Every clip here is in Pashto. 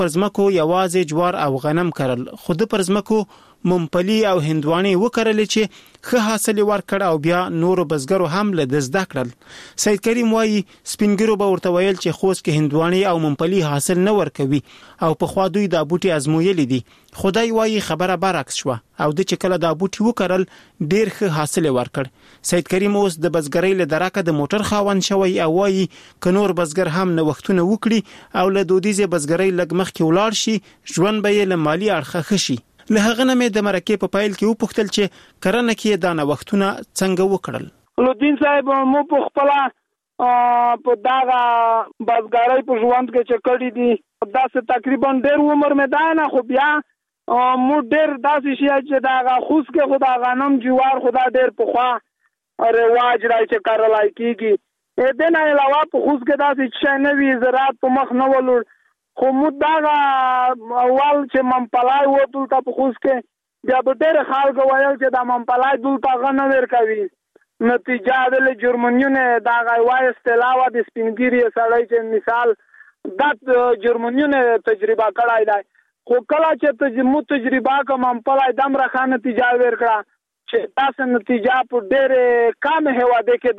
پر ځمکو یوازې جوار او غنم کرل، خو د پر ځمکو ممپلی او هندوانې وکرل چې ښه حاصل ورکړ او بیا نور بزګرو هم له زده کړل. سید کریم وایي سپینګرو به ورته ویل چې خوست کې هندوانې او ممپلی حاصل نه ورکوي او په خوا دوی دا بوټي ازمویلي دي. خدای وایي خبره برعکس شوه او د چې کله دا بوټي وکرل ډیر ښه حاصل ورکړ. سید کریم اوس د بزګرۍ له درکه د موټر خاوند شوی او وایي که نور بزګر هم نوښتونه وکړي او له دودیزې بزګرۍ لږ مخکې ولاړ شي ژوند به یې له مالي اړخه ښه شي. له هغه نه مې د مرکې په پایل کې وپوښتل چې کرنه کې دا نوښتونه څنګه وکړل. لودین صاحب مو په خپل په دغه بزګرۍ په ژوند کې چې کړی دي داسې تقریبا ډېر عمر مې دا نه، خو بیا مو ډېر داسې شي چې دغه خوست کې خو د غنم جوار خو دا ډېر پخوا رواج دی چې کرلای کېږي. د نه علاوه په خوست کې داسې شی نه وي، زراعت په مخ نه ولور، خو مو دغه اول چې ممپلای و دلته په خوست کې بیا به ډېر خلکو ویل چې دا ممپلای دلته هغه نه ورکوي. نتیجه د جرمنیونه دغه وایي اصطلاح وه د سپینګیري سړی چې مثال دا جرمنیونه تجربه کړی دی، خو کله چې مو تجربه کړه ممپلای دومره ښه نتیجه ورکړه چې داسې نتیجه په ډېرې کم هېوادو کې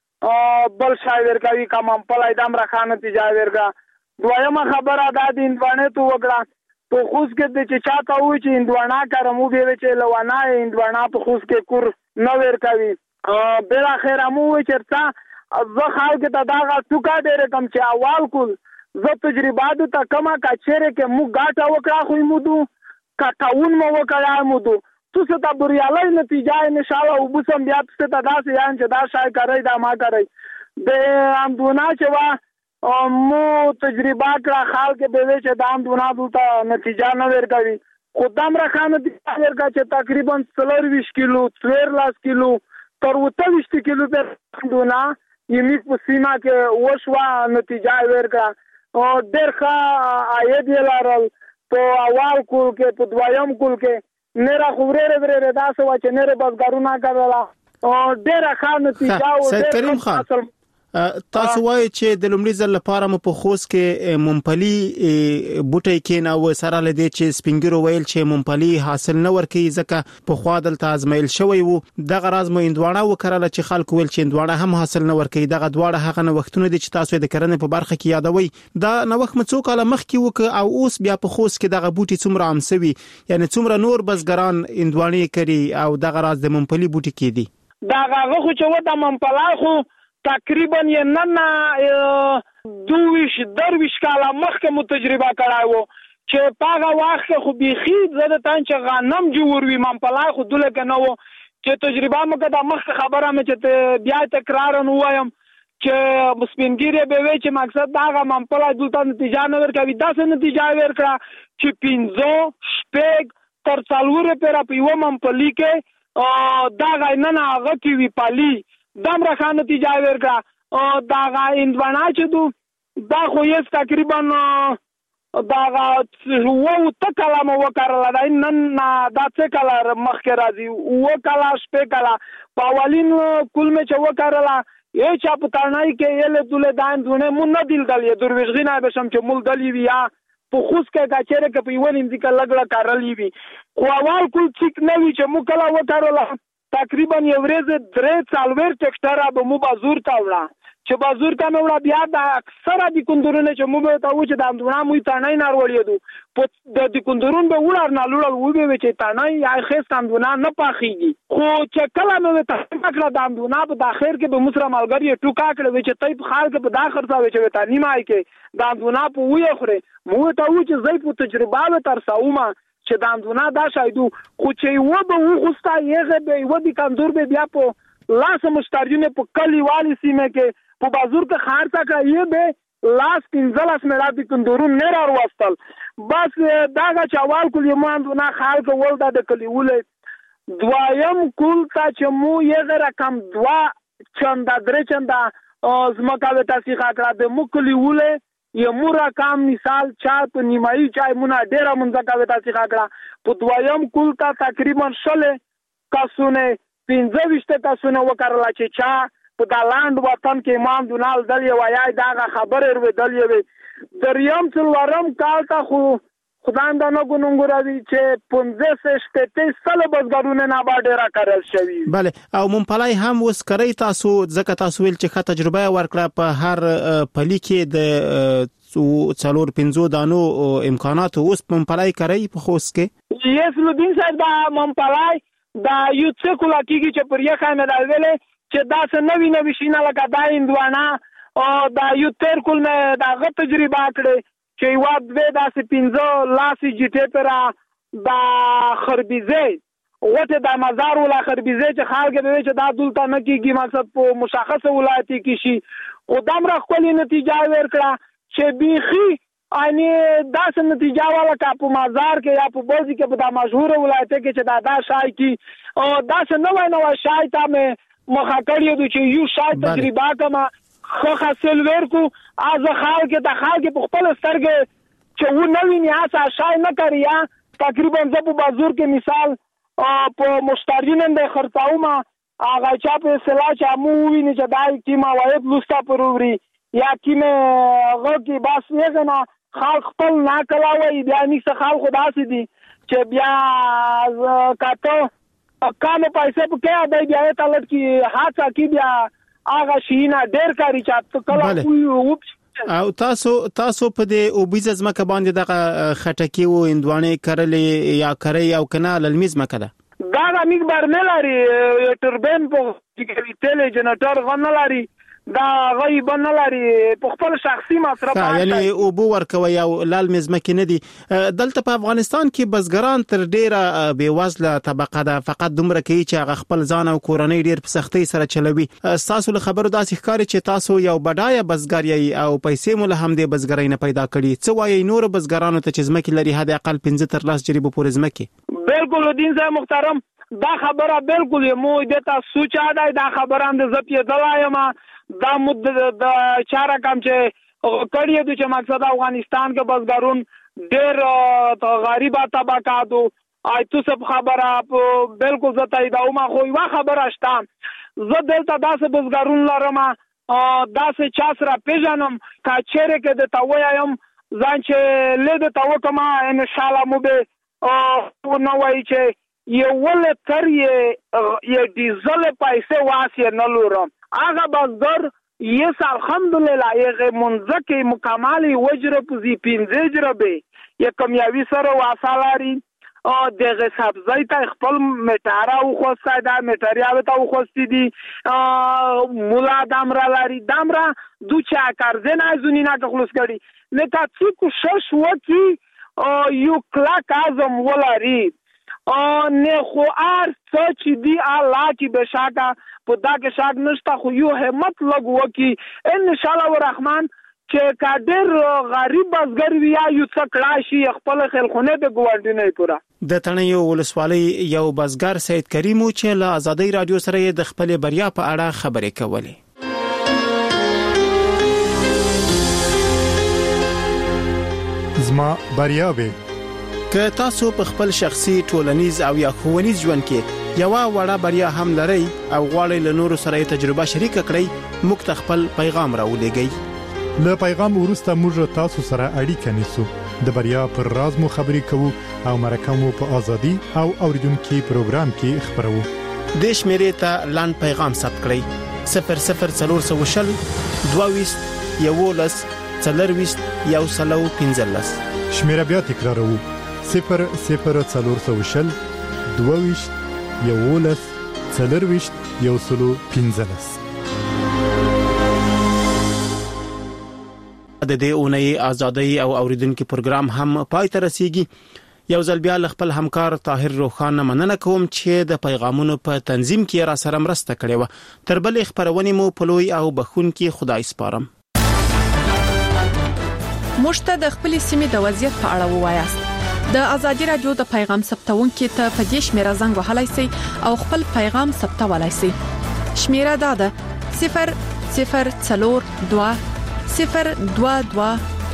دی بل شی ورکوي که ممپلای دومره ښه نتیجه ورکړه. دویمه خبره دا د هندوانې تو وکړه په خوست کې چې چاته وایي چې هندوانه کرم وبې چې لوانه هندوانه په خوست کې کور نه ورکوي. بالاخره مو وایي چې زه خلکو ته دغه ټوکه ډېرې کم چې اول کول زه تجربه ته کمه که چیرې کې مو ګاټه وکړه خو مودو که قاون مو وکړه مودو تاسو ته بریالۍ نتیجه انشاءالله وبوسم بیا تاسو ته داسې یان چې دا شای کوئ دا ما کوئ. د همدونه چې وه مو تجربه کړه خلک به وایي چې دا همدونه دلته نتیجه نه ورکوي، خو دومره ښه نتیجه ورکړه چې تقریبا 24 کیلو 14 کیلو تر 28 کیلو پر همدونه یمیک په سیمه کې وشوه نتیجه ورکړه. ډېر ښه عاید یې لرل په اول کول کې په دویم کول کې نره خو ورېرې داسې وه چې نره بزګرونه کوله ډېره ښه نتیجه و. سید کریم خان تاسو وایي چې د لومړي ځل لپاره مو په خوست کې ممپلی بوټی کېناوه سره له دې چې سپینګیرو ویل چې ممپلی حاصل نه ورکوي ځکه پخوا دلته ازمایل شوی و. دغه راز مو هندوانه وکرله چې خلکو ویل چې هندوانه هم حاصل نه ورکوي. دغه دواړه هغه نوښتونه دي چې تاسو د کرنې په برخه کې یادوي. دا نوښت مو څو کاله مخکې وکړ او اوس بیا په خوست کې دغه بوټي څومره عام شوي، یعنی څومره نور بزګران هندوانې کري او دغه راز د ممپلی بوټي کې دي؟ دغه خو چې و د ممپلی خو تقریبا یې نن 22 کاله مخکې مو تجربه کړی و چې په هغه وخت کې خو بیخي زه د تن چې غنم جوړ وي ممپلی خو دوله کې نه و چې تجربه مو کړه. مخکې خبره مې چې بیا تکرارا ووایم چې سپینګیري به وایي چې مقصد دا هغه ممپلی دلته نتیجه نه ورکوي. داسې نتیجه ورکړه چې 15 تر 4 پورې په یوه ممپلی کې دغه نن هغه کې وي پالي دمره ښه نتیجه ورکړه. دغه هندوانه چې دو دا خو یې تقریبا دغه 7 کاله مو وکرله دی، نن دا 3 کاله مخکې راځي 7 کاله 8 کاله په اولین کل مې چې وکرله یې چا په تڼۍ کې یې دوله دا هندوانې مو نه دیدل یې درویشغي نه بشم چې مول دلی وي یا په خوست کې که چیرې که په یوه نیمځکه لږ کرلی وي، خو اول کل ټیک نه وي چې مو کله وکرله تقریبا یو ورځ 3-4 ټکټره به مو بازور ته وړه چې بازور ته مې وړه بیا د اکثره د کندورونه چې مو به ته و چې د همدونه موی تڼۍ نه وړېدو د کندورون به وړر نه لوړل وبې چې تڼۍ یا خیست همدونه نه پاخېږي. خو چې کله مې تحقیق کړه د همدونه په داخر کې به مو سره ملګري یې ټوکا کړه چې تی په خال کې په دا خرڅوي چې ته نیمه کې د همدونه په ویې خورې مو ته و چې زه په تجربه به ترسومه چې د همدونه دا شایدو. خو چې یوه به وغوسته یغه به یوه د کندور به بیا په لاس مشتریونه په کلیوالي سیمه کې په بازور کې خرڅه کړه یې به لاس 15 میلیارد د کندورون نه راوستل. بس داغه چوال کول یې ماندونه خلک ول د کلیوله دویم کول تا چې مو یغه رقم 2 چنده 3 چنده زمکا به تاسیخ کړه د مو کلیوله یې مو رقم مثال چا په نیمایي چای مونږه ډیره منځکا به تاسیخ کړه په دویم کول تا تقریبا 16 کسونه 15 کسونه وکړل چې چا په دا لاند وطن کې امام دونال دل وایي دا خبره ور دل وي دریم څلورم کال ته خو خدای دا نه ګونګوروي چې 15 شپته سل بزګرونه نه باندې را کارل شوی. بله او مونپلای هم اوس کوي تاسو ځکه تاسو ویل چې ښه تجربه ورکړه په هر پلي کې د 4-5 دانو امکانات اوس مونپلای کوي په خوست کې. یس لودین صاحب دا مونپلای دا یو څه کولا کیږي چې پر یې خامه دا ویلې چې دا څه نوی شینه لکه دا اندوانا او دا یو تر کول نه دا غو تجربه کړې چې یو د داسې 15 لاسي جټه پر دا خربيزه وته دا مزار ولا خربيزه چې خلک به چې دا دلته نه کیږي مقصد په مشخصه ولایت کې شي او دمر خپل نتیجه ورکړه چې بيخي اني داسې نتیجه والا کا په مزار کې یا په بوزي کې په دا مشهور ولایت کې چې دا شای کی او داسې نو شای ته مخه کړی چې یو شای تجربه کما خو حاصل ورکو از خلک د خلک په خپل سترګې چې و نوی نیاسه شای نه کړیا تقریبا زه په بازار کې مثال په مشترینن د خرڅاومه هغه چا په اصطلاح چې مو ویني چې دای کی مواد لستا پروري یا کیمه هغه کې بس نه نه خلک خپل نه کلاوي بیا نه خلک خداسي دي چې بیا کاته کانه پیسې په کې ادای بیا ته لټ کی هاڅه کی بیا هغه شینه ډېر کاری چاته کله او تاسو په دې او بيز ځمکه باندې د خټکی او اندوانه کړلې یا کړی او کنه للمیز مکه دا میګ بار نه لري ټربین په کې تل جنریټر غن لري دا غیب نه لري په خپل شخصي مصرف یعنی او بو ورکوي او للمیز مکه نه دي دلته په افغانستان کې بزګران تر ډیره بیوزله طبقه ده فقط دومره کوي چې هغه خپل ځان او کورنۍ ډیر په سختۍ سره چلوي تاسو له خبرو داسې ښکاري چې تاسو یو بډایه بزګر یې او پیسې مول هم دې بزګرۍ نه پیدا کړي څه وایي نور بزګرانو ته چې ځمکې لري حد اقل 15 تر 10 جریبو پورې ځمکې بالکل دین صاحب محترم دا خبره بالکل مو د تاسو سوچا دا خبره اند زپی دلایم دا مد د چاره کم چې کړی د چې مقصد افغانستان کې بزګرون ډېر غریبه طبقاتو ایتو سب خبره بالکل زته دا ما خو یو خبره شته زه دلته داسې بزګرون لرم داسې چا سره پیژنم کا چیرې کې د تاویم ځان چې له د تاو کما ان شاء الله مو به نو وای چې یو ول تر یې ډیزل پیسې واسه نه لورم هغه بزګر یس الحمدلله یې منځکه مکمل وجره پوزي 15 جربه یا کمیاوي سره واسالاري او دغه سبزی ته خپل میټارا او خوسته دا میټریا ته خوستي دي مولا دامرا لري دامرا دوچا کارزنه زونینا خلاص کړي نه تاسو کو شش وکی یو کلاک اعظم ولاري نه خو ار سچ دی الله کی بشاکا په دا کې شاک نشته خو یو همت لګو کی ان شاء الله الرحمن چې کډر غریب بزګر ویا یو څه کلاشي خپل خلخونه د ګوندینه پورا د تڼیو ولسوالۍ یو بزګر سید کریم چې له آزادۍ رادیو سره د خپل بریا په اړه خبرې کولې زما بریاوي که تاسو په خپل شخصي ټولنیز او یا ښوونیز ژوند کې یو وړه بریا هم لرئ او غواړئ له نورو سره تجربه شریک کړئ موږ خپل پیغام راولېږئ له پیغام وروسته موږ تاسو سره اړیکه نیسو د بریا پر راز مو خبرې کوو او مرکه مو په ازادي او اوریدونکو پروګرام کې خبرو د شمیرې ته لاند پیغام ثبت کړئ 00420 22 11 40 115 شمیره بیا تکراروو 00420 22 11 40 115 د دې اونۍ ازادۍ او اوریدونکو پروګرام هم پای ته رسیږي یو ځل بیا خپل همکار طاهر روخان مننه کوم چې د پیغامونو په تنظیم کې را سره مرسته کړې و تر بل خبرونه مو پلوي او بخون کې خدای سپارم مشته د خپل سیمې د وضعیت په اړه ووایاست د ازادي رادیو د پیغام ثبتونکو ته په دې شمیره زنګ وهلای شئ او خپل پیغام ثبتولای شئ شمیره ده 00422 022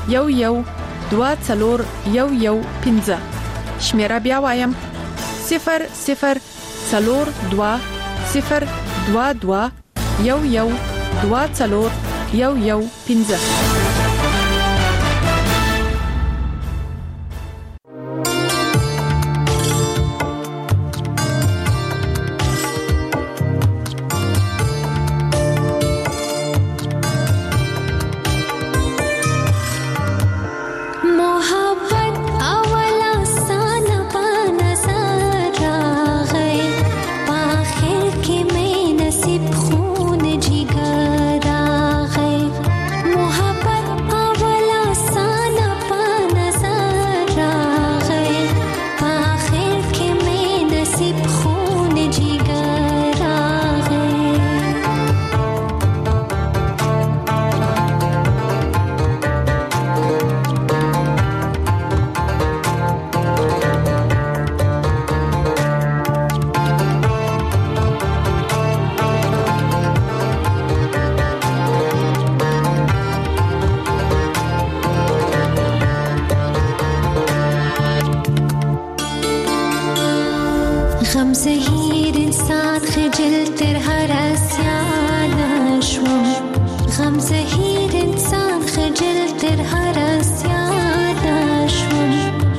11 24015 شمیره بیا وایم 00422 022 غم زهیر انسان خجل تر هر اسیان شوم غم زهیر انسان خجل تر هر اسیان شوم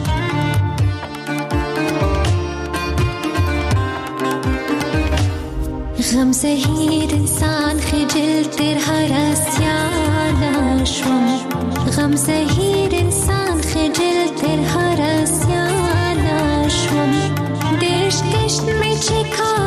غم زهیر انسان خجل تر هر اسیان شوم غم زهیر انسان خجل تر هر اسیان شوم دشت دشت میں چکا